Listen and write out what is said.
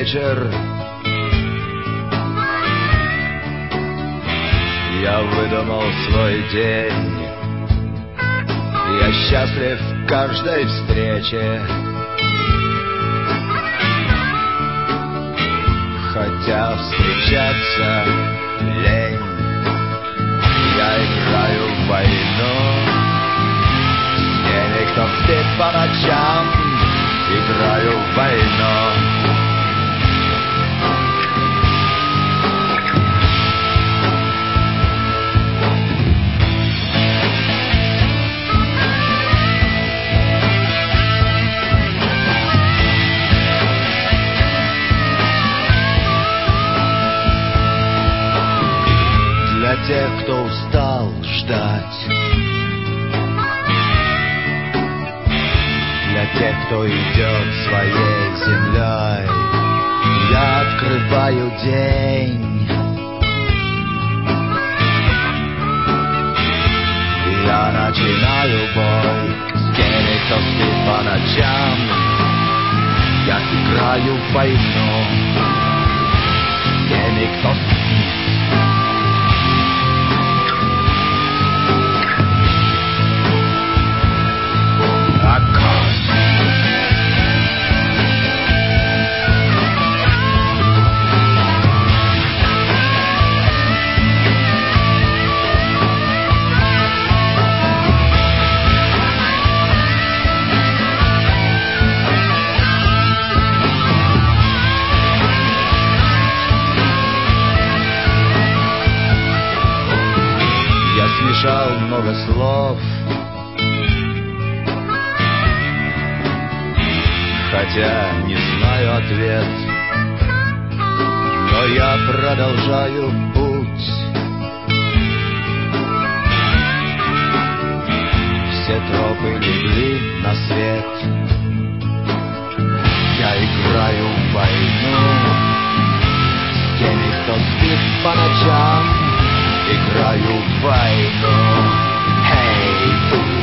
вечер. Я выдумал свой день. Я счастлив в каждой встрече, хотя встречаться лень. Я играю в войну с теми, кто спит по ночам. Играю в войну. Для тех, кто устал ждать, для тех, кто идет своей землей, я открываю день. Я начинаю бой с теми, кто спит по ночам. Я играю в войну с теми, кто спит. Смешал много слов, хотя не знаю ответ, но я продолжаю путь. Все тропы легли на свет. Я играю в войну с теми, кто спит по ночам. Играю в войну. Hey!